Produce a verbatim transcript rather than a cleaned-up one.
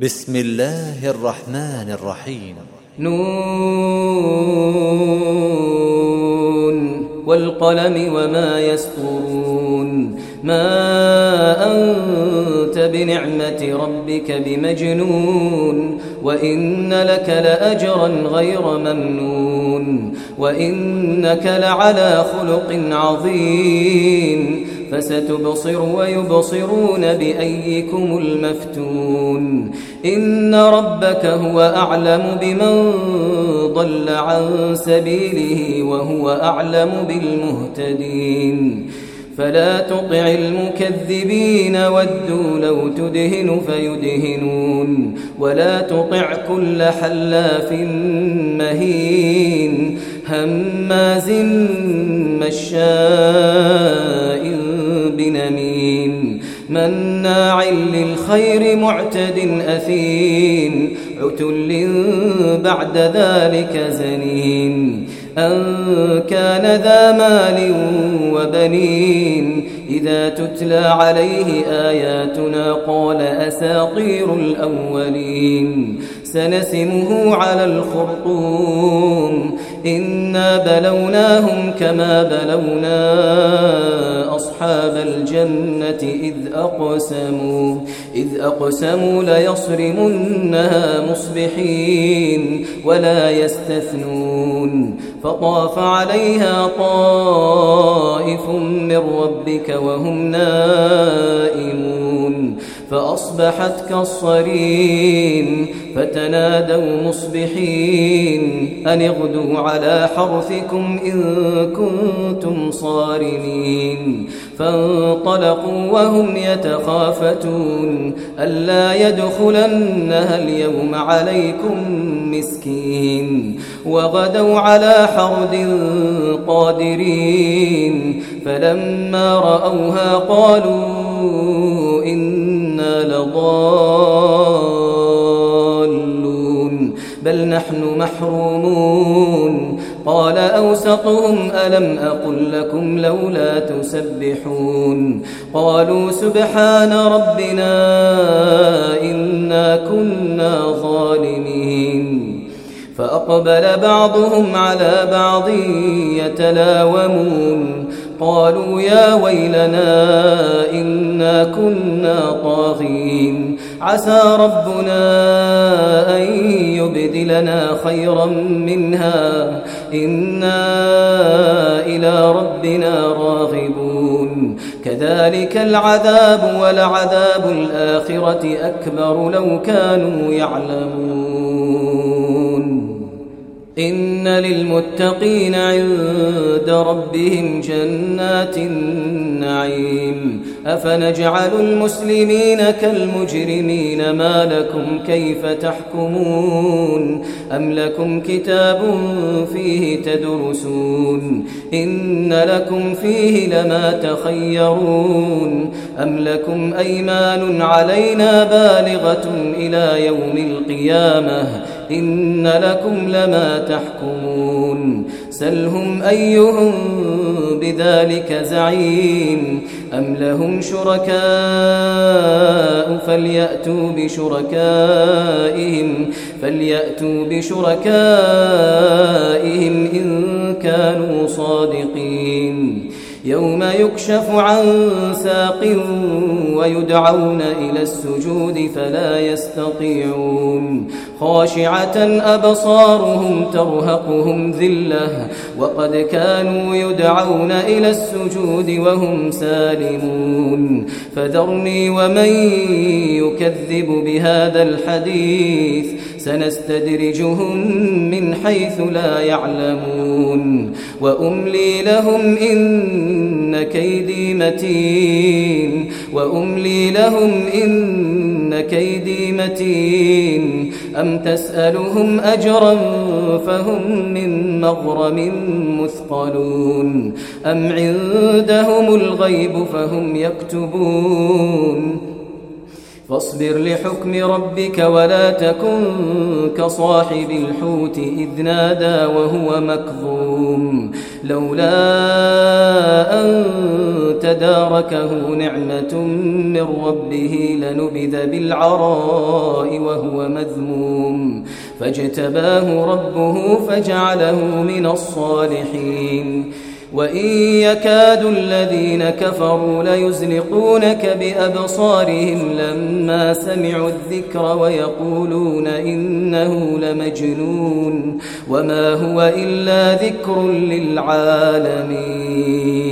بسم الله الرحمن الرحيم. نون والقلم وما يسطرون. ما أنت بنعمة ربك بمجنون، وإن لك لأجرا غير ممنون، وإنك لعلى خلق عظيم. فستبصر ويبصرون بأيكم المفتون. إن ربك هو أعلم بمن ضل عن سبيله وهو أعلم بالمهتدين. فلا تطع المكذبين ودوا لو تدهن فيدهنون، ولا تطع كل حلاف مهين هماز مشاء بنميم مناع للخير معتد أثيم عتل بعد ذلك زنيم. أن كان ذا مال وبنين إذا تتلى عليه آياتنا قال أساطير الأولين. سنسمه على الخرطوم. إنا بلوناهم كما بلونا أصحاب الجنة إذ أقسموا إذ أقسموا ليصرمنها مصبحين ولا يستثنون. فطاف عليها طائف من ربك وهم نائمون فأصبحت كالصريم. فتنادوا مصبحين أن اغدوا على حرثكم إن كنتم صارمين. فانطلقوا وهم يتخافتون ألا يدخلنها اليوم عليكم مسكين. وغدوا على حرد قادرين فلما رأوها قالوا إنا لضالون بل نحن محرومون. قال أوسطهم ألم أقل لكم لولا تسبحون. قالوا سبحان ربنا إنا كنا ظالمين. فأقبل بعضهم على بعض يتلاومون قالوا يا ويلنا إنا كنا طاغين عسى ربنا أن يبدلنا خيرا منها إنا إلى ربنا راغبون. كذلك العذاب ولعذاب الآخرة أكبر لو كانوا يعلمون. إن للمتقين عند ربهم جنات النعيم. أفنجعل المسلمين كالمجرمين ما لكم كيف تحكمون. أم لكم كتاب فيه تدرسون إن لكم فيه لما تخيرون. أم لكم أيمان علينا بالغة إلى يوم القيامة إن لكم لما تحكمون. سلهم أيهم بذلك زعيم. أم لهم شركاء فليأتوا بشركائهم فليأتوا بشركائهم إن كانوا صادقين. يوم يكشف عن ساق ويدعون إلى السجود فلا يستطيعون. خاشعة أبصارهم ترهقهم ذلة وقد كانوا يدعون إلى السجود وهم سالمون. فذرني ومن يكذب بهذا الحديث سنستدرجهم من حيث لا يعلمون. وأملي لهم إن كيدي متين وأملي لهم إن كيدي متين. أم تسألهم أجرا فهم من مغرم مثقلون. أم عندهم الغيب فهم يكتبون. فاصبر لحكم ربك ولا تكن كصاحب الحوت إذ نادى وهو مكظوم لولا أن تداركه نعمة من ربه لنبذ بالعراء وهو مذموم فاجتباه ربه فجعله من الصالحين وإن يكاد الذين كفروا ليزلقونك بأبصارهم لما سمعوا الذكر ويقولون إنه لمجنون وما هو إلا ذكر للعالمين.